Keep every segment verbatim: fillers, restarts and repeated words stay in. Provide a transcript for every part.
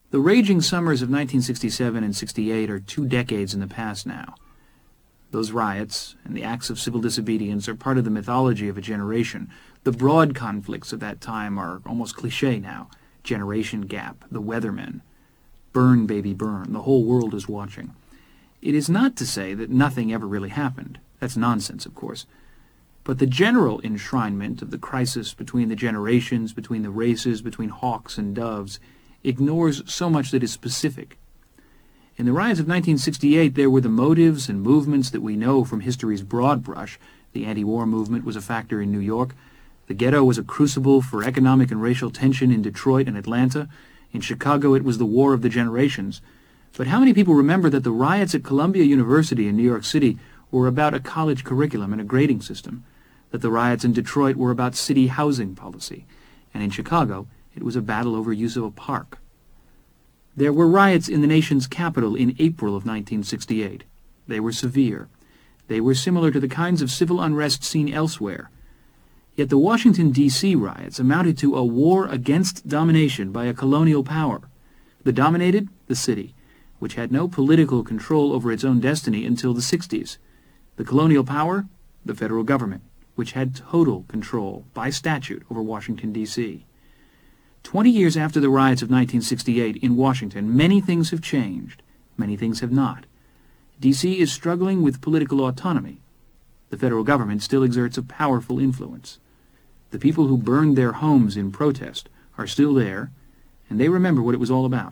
The raging summers of nineteen sixty-seven and sixty-eight are two decades in the past now. Those riots and the acts of civil disobedience are part of the mythology of a generation. The broad conflicts of that time are almost cliché now. Generation gap, the Weathermen. Burn, baby, burn. The whole world is watching. It is not to say that nothing ever really happened. That's nonsense, of course. But the general enshrinement of the crisis between the generations, between the races, between hawks and doves, ignores so much that is specific. In the riots of nineteen sixty-eight, there were the motives and movements that we know from history's broad brush. The anti-war movement was a factor in New York. The ghetto was a crucible for economic and racial tension in Detroit and Atlanta. In Chicago, it was the war of the generations. But how many people remember that the riots at Columbia University in New York City were about a college curriculum and a grading system? That the riots in Detroit were about city housing policy? And in Chicago, it was a battle over use of a park. There were riots in the nation's capital in April of nineteen sixty-eight. They were severe. They were similar to the kinds of civil unrest seen elsewhere. Yet the Washington, D C riots amounted to a war against domination by a colonial power. The dominated, the city, which had no political control over its own destiny until the sixties. The colonial power, the federal government, which had total control by statute over Washington, D C Twenty years after the riots of nineteen sixty-eight in Washington, many things have changed. Many things have not. D C is struggling with political autonomy. The federal government still exerts a powerful influence. The people who burned their homes in protest are still there, and they remember what it was all about.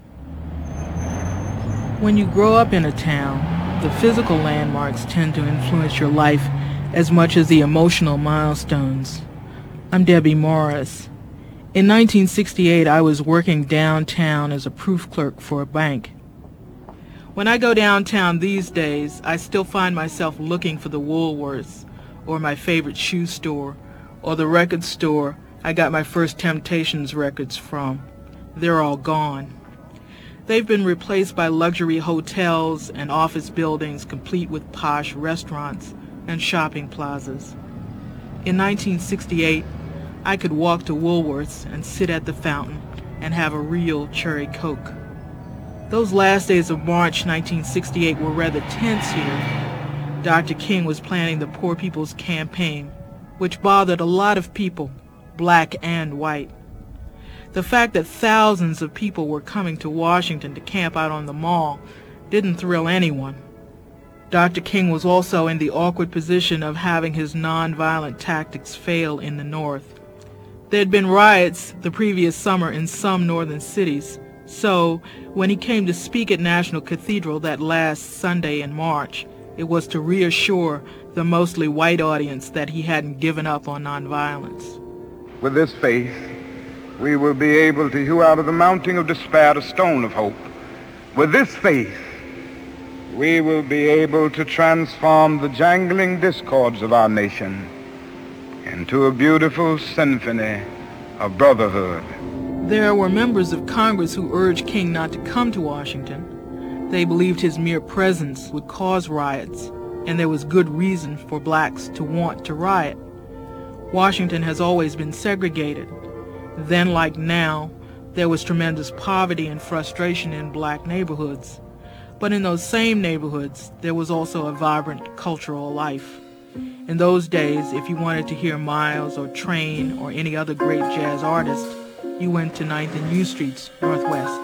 When you grow up in a town, the physical landmarks tend to influence your life as much as the emotional milestones. I'm Debbie Morris. In nineteen sixty-eight, I was working downtown as a proof clerk for a bank. When I go downtown these days, I still find myself looking for the Woolworths, or my favorite shoe store, or the record store I got my first Temptations records from. They're all gone. They've been replaced by luxury hotels and office buildings complete with posh restaurants and shopping plazas. In nineteen sixty-eight, I could walk to Woolworth's and sit at the fountain and have a real cherry Coke. Those last days of March nineteen sixty-eight were rather tense here. Doctor King was planning the Poor People's Campaign, which bothered a lot of people, black and white. The fact that thousands of people were coming to Washington to camp out on the mall didn't thrill anyone. Doctor King was also in the awkward position of having his nonviolent tactics fail in the North. There had been riots the previous summer in some northern cities, so when he came to speak at National Cathedral that last Sunday in March, it was to reassure the mostly white audience that he hadn't given up on nonviolence. With this faith, we will be able to hew out of the mounting of despair a stone of hope. With this faith, we will be able to transform the jangling discords of our nation into a beautiful symphony of brotherhood. There were members of Congress who urged King not to come to Washington. They believed his mere presence would cause riots, and there was good reason for blacks to want to riot. Washington has always been segregated. Then, like now, there was tremendous poverty and frustration in black neighborhoods. But in those same neighborhoods, there was also a vibrant cultural life. In those days, if you wanted to hear Miles or Train or any other great jazz artist, you went to ninth and U Streets, Northwest.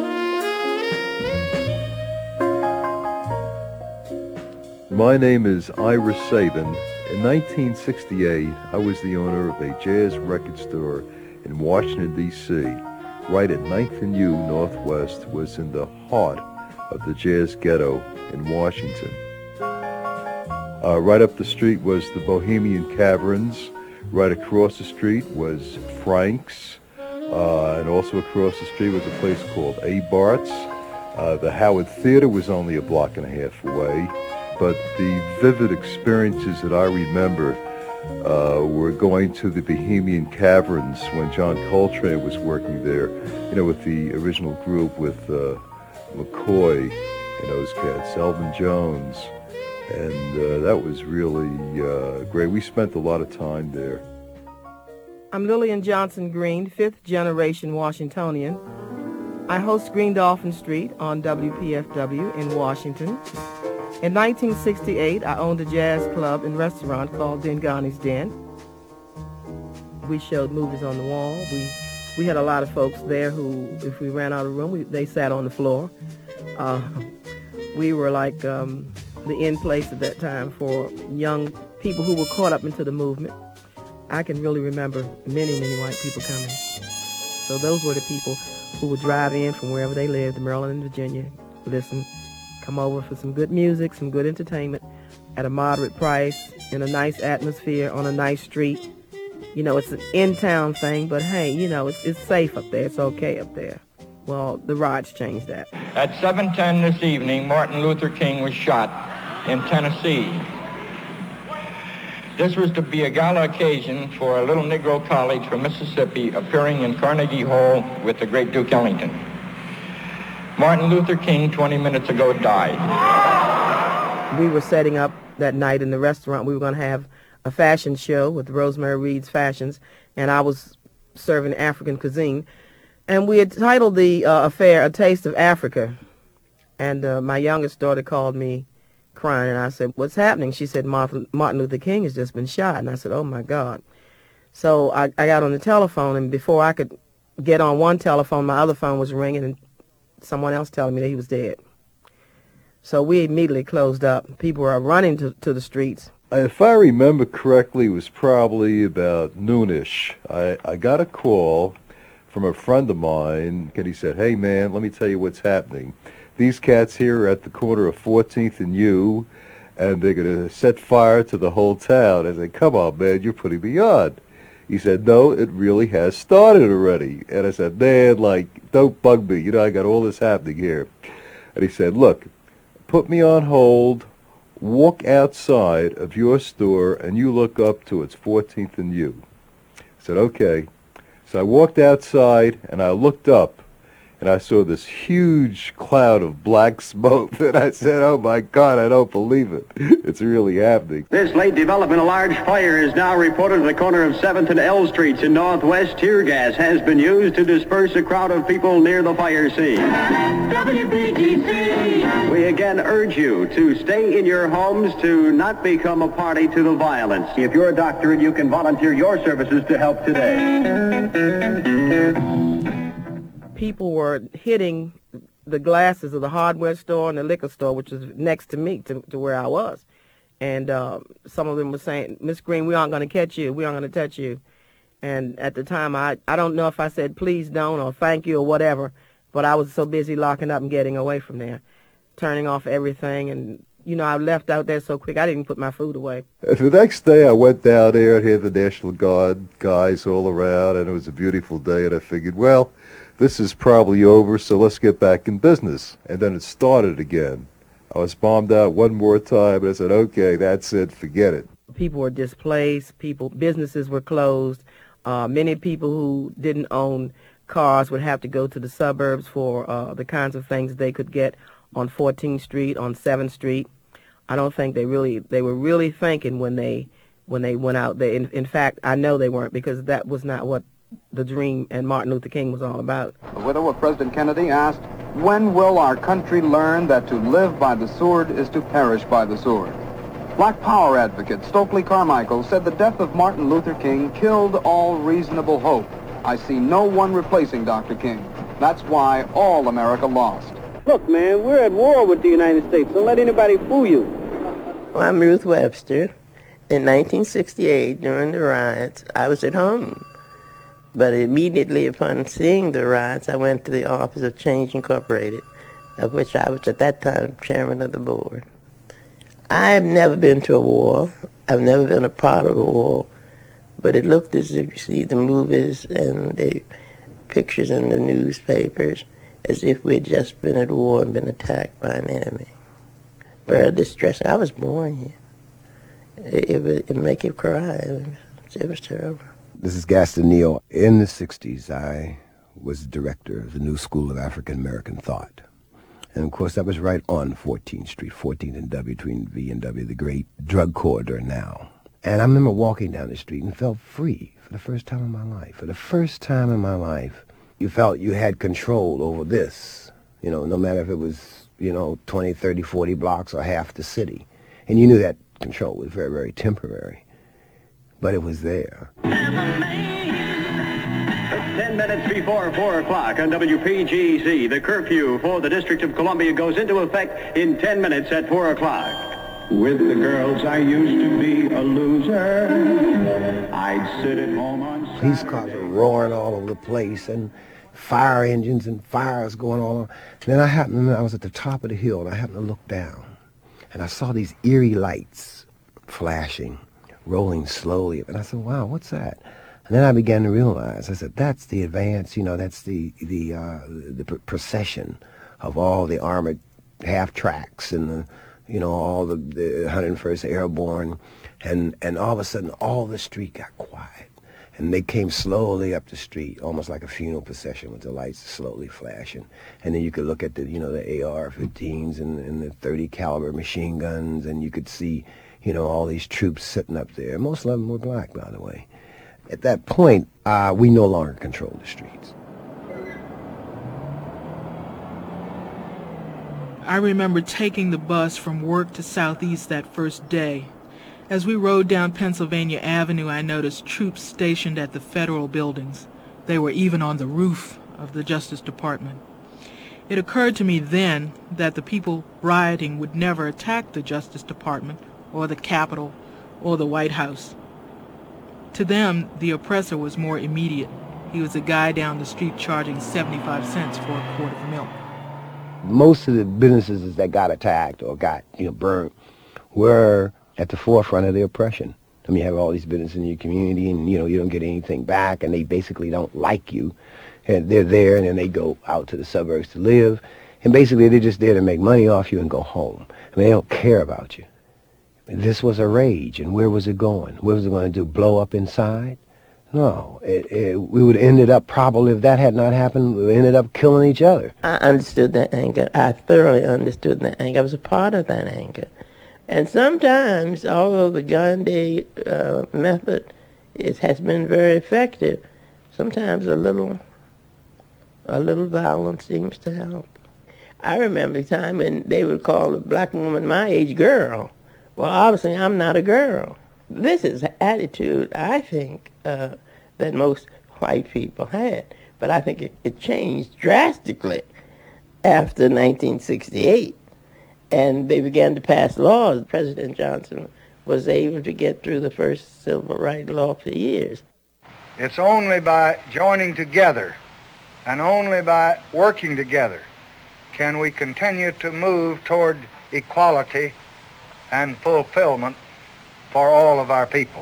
My name is Ira Sabin. In nineteen sixty-eight, I was the owner of a jazz record store in Washington, D C Right at ninth and U Northwest was in the heart of the jazz ghetto in Washington. Uh, right up the street was the Bohemian Caverns. Right across the street was Frank's. Uh, and also across the street was a place called A. Bart's. Uh, the Howard Theater was only a block and a half away. But the vivid experiences that I remember uh, were going to the Bohemian Caverns when John Coltrane was working there, you know, with the original group with uh, McCoy and those cats, Elvin Jones. And uh, that was really uh, great. We spent a lot of time there. I'm Lillian Johnson Green, fifth generation Washingtonian. I host Green Dolphin Street on W P F W in Washington. In nineteen sixty-eight, I owned a jazz club and restaurant called Dengani's Den. We showed movies on the wall. We we had a lot of folks there who, if we ran out of room, we, they sat on the floor. Uh, we were like um, the in place at that time for young people who were caught up into the movement. I can really remember many, many white people coming. So those were the people who would drive in from wherever they lived, Maryland and Virginia, listen, come over for some good music, some good entertainment at a moderate price, in a nice atmosphere, on a nice street. You know, it's an in-town thing, but hey, you know, it's, it's safe up there. It's okay up there. Well, the riots changed that. At seven ten this evening, Martin Luther King was shot in Tennessee. This was to be a gala occasion for a little Negro college from Mississippi appearing in Carnegie Hall with the great Duke Ellington. Martin Luther King, twenty minutes ago, died. We were setting up that night in the restaurant. We were going to have a fashion show with Rosemary Reed's Fashions, and I was serving African cuisine. And we had titled the uh, affair A Taste of Africa. And uh, my youngest daughter called me crying, and I said, what's happening? She said, Martin Luther King has just been shot. And I said, oh, my God. So I, I got on the telephone, and before I could get on one telephone, my other phone was ringing, and someone else telling me that he was dead. So we immediately closed up. People were running to, to the streets. If I remember correctly, it was probably about noonish. I, I got a call from a friend of mine, and he said, hey, man, let me tell you what's happening. These cats here are at the corner of fourteenth and U, and they're going to set fire to the whole town. I said, come on, man, you're putting me on. He said, no, it really has started already. And I said, man, like, don't bug me. You know, I got all this happening here. And he said, look, put me on hold, walk outside of your store, and you look up to its fourteenth and U. I said, okay. So I walked outside, and I looked up, and I saw this huge cloud of black smoke, and I said, oh, my God, I don't believe it. It's really happening. This late development, a large fire is now reported at the corner of seventh and L Streets in Northwest. Tear gas has been used to disperse a crowd of people near the fire scene. W P G C. We again urge you to stay in your homes, to not become a party to the violence. If you're a doctor and you can volunteer your services to help today. People were hitting the glasses of the hardware store and the liquor store, which was next to me, to, to where I was. And uh, some of them were saying, Miss Green, we aren't going to catch you. We aren't going to touch you. And at the time, I, I don't know if I said please don't or thank you or whatever, but I was so busy locking up and getting away from there, turning off everything. And, you know, I left out there so quick, I didn't put my food away. The next day, I went down there and had the National Guard guys all around, and it was a beautiful day, and I figured, well, this is probably over, so let's get back in business. And then it started again. I was bombed out one more time, and I said, okay, that's it, forget it. People were displaced, people, businesses were closed. Uh, many people who didn't own cars would have to go to the suburbs for uh, the kinds of things they could get on fourteenth Street, on seventh Street. I don't think they really, they were really thinking when they, when they went out there. In, in fact, I know they weren't, because that was not what the dream and Martin Luther King was all about. The widow of President Kennedy asked, when will our country learn that to live by the sword is to perish by the sword? Black power advocate Stokely Carmichael said the death of Martin Luther King killed all reasonable hope. I see no one replacing Doctor King. That's why all America lost. Look, man, we're at war with the United States. Don't let anybody fool you. Well, I'm Ruth Webster. In nineteen sixty-eight, during the riots, I was at home. But immediately upon seeing the riots, I went to the Office of Change Incorporated, of which I was at that time chairman of the board. I've never been to a war. I've never been a part of a war. But it looked as if you see the movies and the pictures in the newspapers as if we had just been at war and been attacked by an enemy. Very distressing. I was born here. It, it would it make you cry. It was, it was terrible. This is Gaston Neal. In the sixties, I was the director of the New School of African American Thought. And, of course, that was right on fourteenth Street, fourteenth and W, between V and W, the great drug corridor now. And I remember walking down the street and felt free for the first time in my life. For the first time in my life, you felt you had control over this, you know, no matter if it was, you know, twenty, thirty, forty blocks or half the city. And you knew that control was very, very temporary, but it was there. Ten minutes before four o'clock on W P G C, the curfew for the District of Columbia goes into effect in ten minutes at four o'clock. With the girls, I used to be a loser. I'd sit at home on Saturday. Police cars were roaring all over the place, and fire engines and fires going all on. Then I happened, I was at the top of the hill, and I happened to look down, and I saw these eerie lights flashing, rolling slowly. And I said, wow, what's that? And then I began to realize, I said, that's the advance, you know, that's the the uh, the procession of all the armored half-tracks and the, you know, all the, the one hundred first Airborne, and, and all of a sudden, all the street got quiet. And they came slowly up the street, almost like a funeral procession with the lights slowly flashing. And then you could look at the, you know, the A R fifteens and, and the thirty caliber machine guns, and you could see, you know, all these troops sitting up there. Most of them were black, by the way. At that point, uh, we no longer controlled the streets. I remember taking the bus from work to Southeast that first day. As we rode down Pennsylvania Avenue, I noticed troops stationed at the federal buildings. They were even on the roof of the Justice Department. It occurred to me then that the people rioting would never attack the Justice Department or the Capitol or the White House. To them, the oppressor was more immediate. He was a guy down the street charging seventy-five cents for a quart of milk. Most of the businesses that got attacked or got, you know, burned were at the forefront of the oppression. I mean, you have all these businesses in your community, and, you know, you don't get anything back, and they basically don't like you. And they're there, and then they go out to the suburbs to live, and basically they're just there to make money off you and go home. I mean, they don't care about you. And this was a rage, and where was it going? What was it going to do, blow up inside? No, it, it, we would have ended up, probably, if that had not happened, we would have ended up killing each other. I understood that anger. I thoroughly understood that anger. I was a part of that anger. And sometimes, although the Gandhi uh, method is, has been very effective, sometimes a little, a little violence seems to help. I remember a time when they would call a black woman my age girl. Well, obviously, I'm not a girl. This is the attitude, I think, uh, that most white people had. But I think it, it changed drastically after nineteen sixty-eight. And they began to pass laws. President Johnson was able to get through the first civil rights law for years. It's only by joining together and only by working together can we continue to move toward equality and fulfillment for all of our people.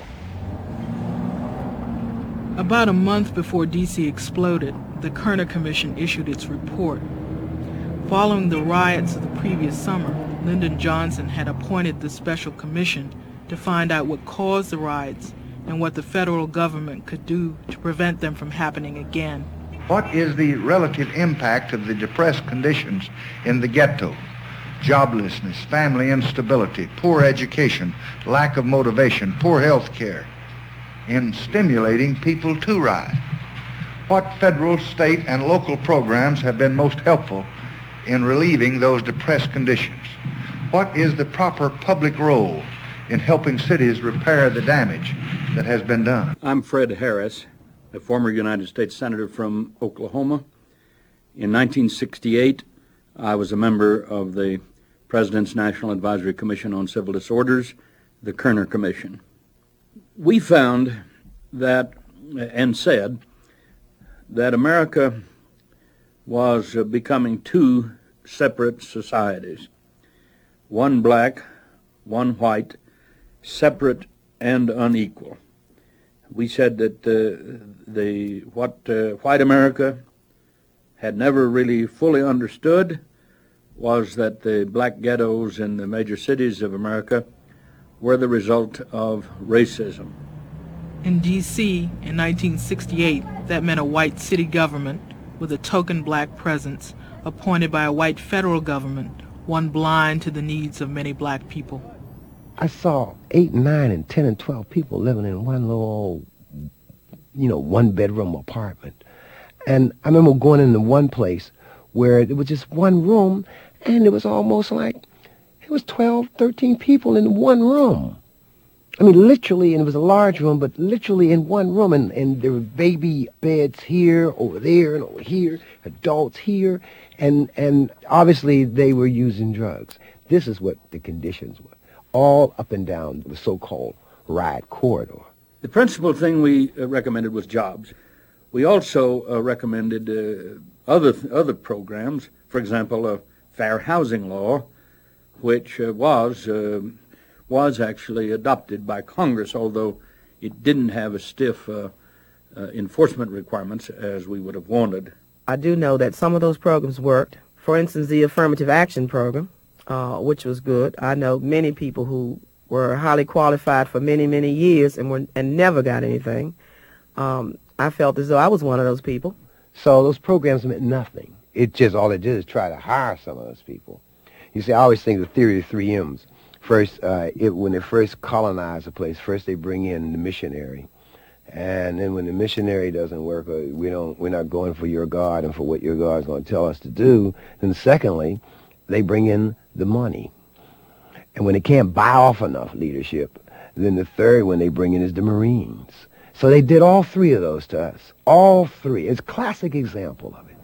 About a month before D C exploded, the Kerner Commission issued its report. Following the riots of the previous summer, Lyndon Johnson had appointed the Special Commission to find out what caused the riots and what the federal government could do to prevent them from happening again. What is the relative impact of the depressed conditions in the ghetto? Joblessness, family instability, poor education, lack of motivation, poor health care, in stimulating people to riot. What federal, state, and local programs have been most helpful in relieving those depressed conditions? What is the proper public role in helping cities repair the damage that has been done? I'm Fred Harris, a former United States Senator from Oklahoma. In nineteen sixty-eight, I was a member of the President's National Advisory Commission on Civil Disorders, the Kerner Commission. We found that, and said, that America was uh, becoming two separate societies, one black, one white, separate and unequal. We said that uh, the what uh, white America had never really fully understood was that the black ghettos in the major cities of America were the result of racism. In D C in nineteen sixty-eight, that meant a white city government with a token black presence appointed by a white federal government, one blind to the needs of many black people. I saw eight, nine, and ten, and twelve people living in one little, you know, one-bedroom apartment. And I remember going into one place where it was just one room, and it was almost like it was twelve, thirteen people in one room. I mean, literally, and it was a large room, but literally in one room, and, and there were baby beds here, over there, and over here, adults here, and, and obviously they were using drugs. This is what the conditions were, all up and down the so-called riot corridor. The principal thing we uh, recommended was jobs. We also uh, recommended uh, other other programs, for example, a fair housing law, which uh, was uh, was actually adopted by Congress, although it didn't have as stiff uh, uh, enforcement requirements as we would have wanted. I do know that some of those programs worked. For instance, the Affirmative Action Program, uh, which was good. I know many people who were highly qualified for many, many years and were and never got anything. Um, I felt as though I was one of those people. So those programs meant nothing. It just, all it did is try to hire some of those people. You see, I always think the theory of three M's. First, uh, it, when they first colonize a place, first they bring in the missionary. And then when the missionary doesn't work, or we don't, we're not going for your God and for what your God's going to tell us to do, then secondly, they bring in the money. And when they can't buy off enough leadership, then the third one they bring in is the Marines. So they did all three of those to us. All three. It's a classic example of it.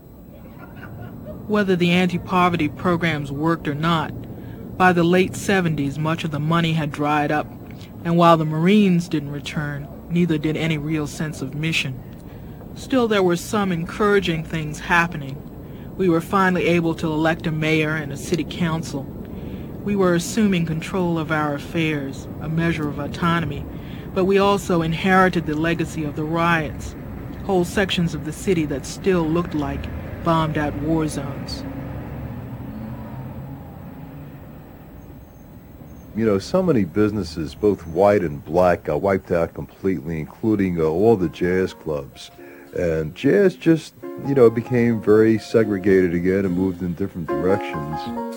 Whether the anti-poverty programs worked or not, by the late seventies, much of the money had dried up, and while the Marines didn't return, neither did any real sense of mission. Still, there were some encouraging things happening. We were finally able to elect a mayor and a city council. We were assuming control of our affairs, a measure of autonomy, but we also inherited the legacy of the riots, whole sections of the city that still looked like bombed-out war zones. You know, so many businesses, both white and black, got wiped out completely, including uh, all the jazz clubs. And jazz just, you know, became very segregated again and moved in different directions.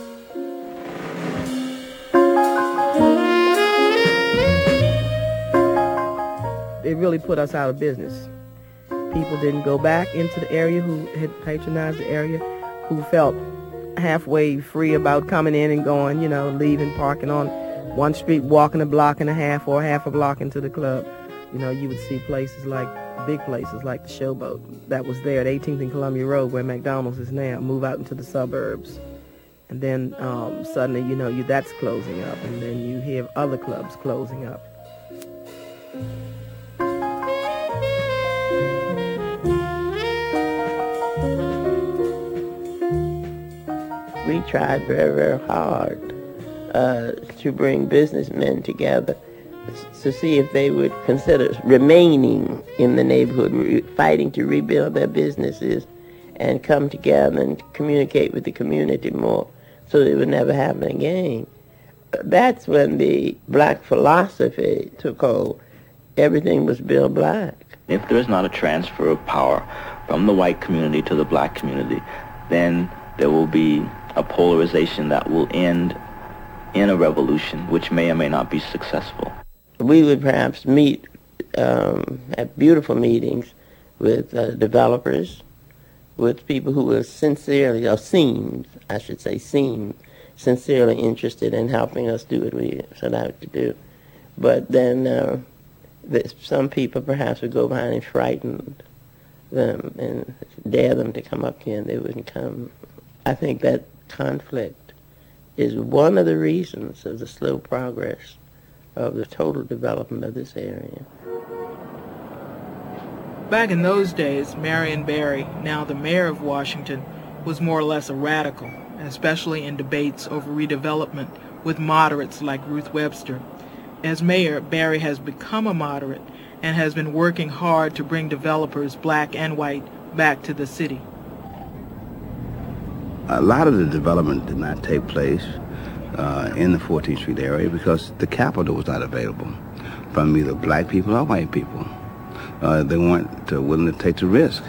It really put us out of business. People didn't go back into the area who had patronized the area, who felt halfway free about coming in and going, you know, leaving, parking on one street, walking a block and a half or half a block into the club. You know, you would see places like, big places like the Showboat that was there at eighteenth and Columbia Road where McDonald's is now, move out into the suburbs. And then um, suddenly, you know, you that's closing up, and then you hear other clubs closing up. We tried very, very hard uh, to bring businessmen together to see if they would consider remaining in the neighborhood, re- fighting to rebuild their businesses and come together and communicate with the community more so it would never happen again. That's when the black philosophy took hold. Everything was built black. If there's not a transfer of power from the white community to the black community, then there will be a polarization that will end in a revolution, which may or may not be successful. We would perhaps meet um, at beautiful meetings with uh, developers, with people who were sincerely, or seemed, I should say, seemed sincerely interested in helping us do what we set out to do. But then uh, the, some people perhaps would go behind and frighten them and dare them to come up here, and they wouldn't come. I think that conflict is one of the reasons of the slow progress of the total development of this area. Back in those days, Marion Barry, now the mayor of Washington, was more or less a radical, especially in debates over redevelopment with moderates like Ruth Webster. As mayor, Barry has become a moderate and has been working hard to bring developers, black and white, back to the city. A lot of the development did not take place uh, in the fourteenth Street area because the capital was not available from either black people or white people. Uh, they weren't uh, willing to take the risk.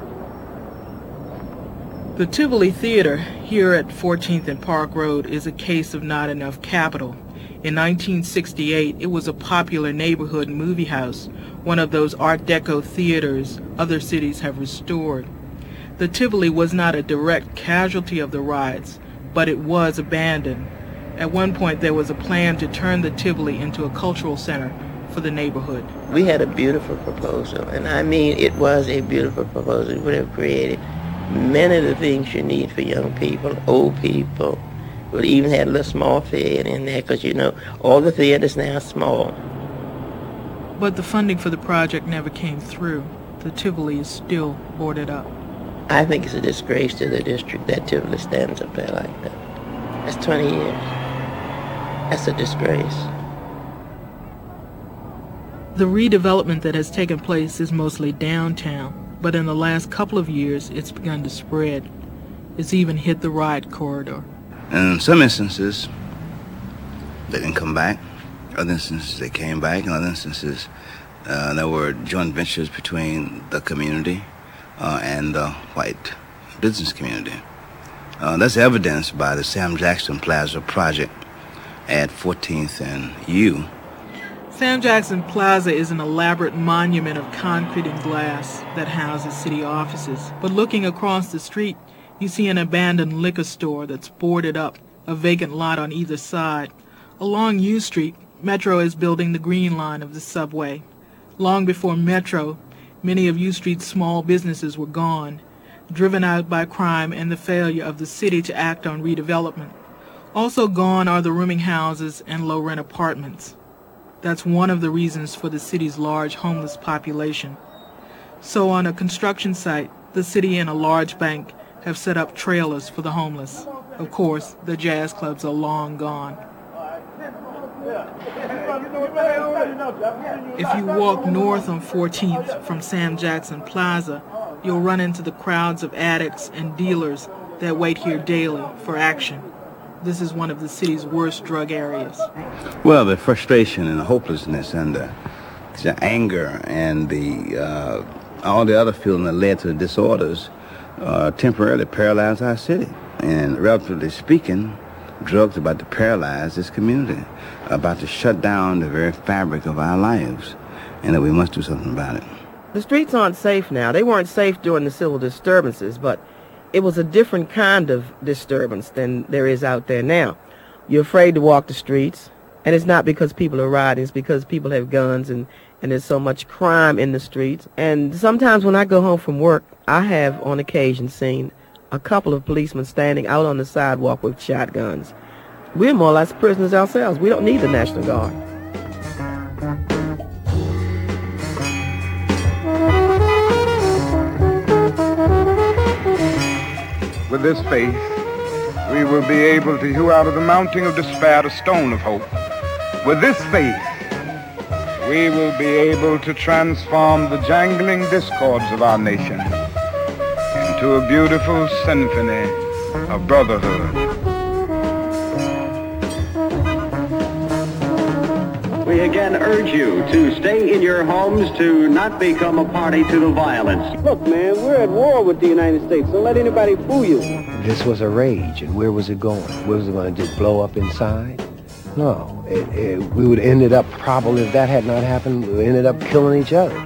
The Tivoli Theater here at fourteenth and Park Road is a case of not enough capital. In nineteen sixty-eight, it was a popular neighborhood movie house, one of those Art Deco theaters other cities have restored. The Tivoli was not a direct casualty of the riots, but it was abandoned. At one point there was a plan to turn the Tivoli into a cultural center for the neighborhood. We had a beautiful proposal, and I mean it was a beautiful proposal. It would have created many of the things you need for young people, old people. We even had a little small theater in there because, you know, all the theaters now are small. But the funding for the project never came through. The Tivoli is still boarded up. I think it's a disgrace to the district that Tivoli stands up there like that. That's twenty years. That's a disgrace. The redevelopment that has taken place is mostly downtown, but in the last couple of years it's begun to spread. It's even hit the riot corridor. In some instances, they didn't come back. Other instances, they came back. In other instances, uh, there were joint ventures between the community uh, and the white business community. Uh, that's evidenced by the Sam Jackson Plaza project at fourteenth and U. Sam Jackson Plaza is an elaborate monument of concrete and glass that houses city offices. But looking across the street, you see an abandoned liquor store that's boarded up, a vacant lot on either side. Along U Street, Metro is building the Green Line of the subway. Long before Metro, many of U Street's small businesses were gone, driven out by crime and the failure of the city to act on redevelopment. Also gone are the rooming houses and low-rent apartments. That's one of the reasons for the city's large homeless population. So on a construction site, the city and a large bank have set up trailers for the homeless. Of course, the jazz clubs are long gone. If you walk north on fourteenth from Sam Jackson Plaza, you'll run into the crowds of addicts and dealers that wait here daily for action. This is one of the city's worst drug areas. Well, the frustration and the hopelessness and the, the anger and the uh, all the other feelings that led to the disorders uh, temporarily paralyzed our city. And relatively speaking, drugs are about to paralyze this community, about to shut down the very fabric of our lives, and that we must do something about it. The streets aren't safe now. They weren't safe during the civil disturbances, but it was a different kind of disturbance than there is out there now. You're afraid to walk the streets, and it's not because people are rioting, it's because people have guns and, and there's so much crime in the streets. And sometimes when I go home from work, I have on occasion seen a couple of policemen standing out on the sidewalk with shotguns. We're more or less prisoners ourselves. We don't need the National Guard. With this faith, we will be able to hew out of the mountain of despair a stone of hope. With this faith, we will be able to transform the jangling discords of our nation into a beautiful symphony of brotherhood. We again urge you to stay in your homes, to not become a party to the violence. Look, man, we're at war with the United States. Don't let anybody fool you. This was a rage, and where was it going? Where was it going to just blow up inside? No, it, it, we would have ended up, probably if that had not happened, we would have ended up killing each other.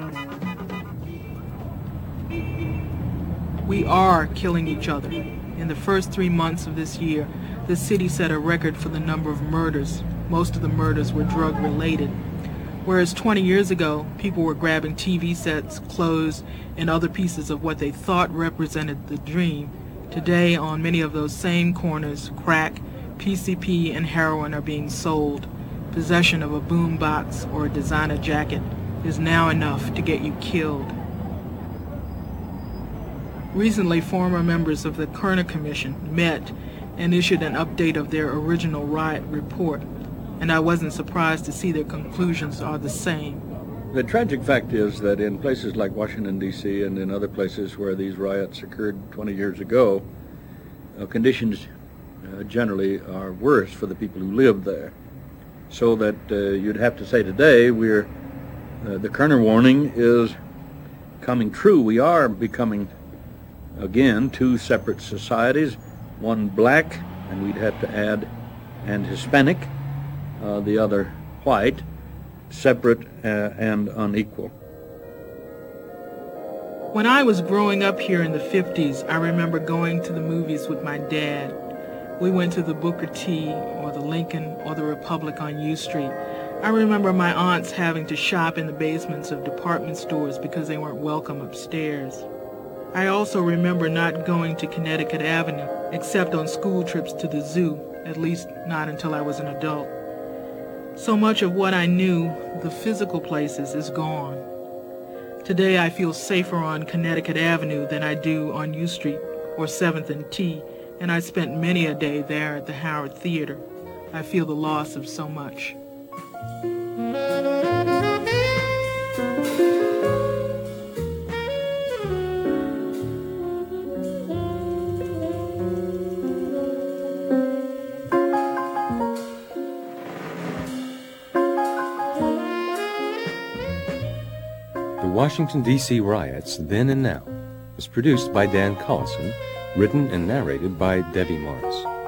We are killing each other. In the first three months of this year, the city set a record for the number of murders. Most of the murders were drug-related. Whereas twenty years ago, people were grabbing T V sets, clothes, and other pieces of what they thought represented the dream, today on many of those same corners, crack, P C P, and heroin are being sold. Possession of a boombox or a designer jacket is now enough to get you killed. Recently, former members of the Kerner Commission met and issued an update of their original riot report, and I wasn't surprised to see their conclusions are the same. The tragic fact is that in places like Washington, D C, and in other places where these riots occurred twenty years ago, uh, conditions uh, generally are worse for the people who live there. So that uh, you'd have to say today we're, uh, the Kerner warning is coming true. We are becoming, again, two separate societies, one black, and we'd have to add, and Hispanic, uh, the other white, separate uh, and unequal. When I was growing up here in the fifties, I remember going to the movies with my dad. We went to the Booker T or the Lincoln or the Republic on U Street. I remember my aunts having to shop in the basements of department stores because they weren't welcome upstairs. I also remember not going to Connecticut Avenue except on school trips to the zoo, at least not until I was an adult. So much of what I knew, the physical places, is gone. Today I feel safer on Connecticut Avenue than I do on U Street or seventh and T, and I spent many a day there at the Howard Theater. I feel the loss of so much. The Washington, D C Riots, Then and Now was produced by Dan Collison, written and narrated by Debbie Morris.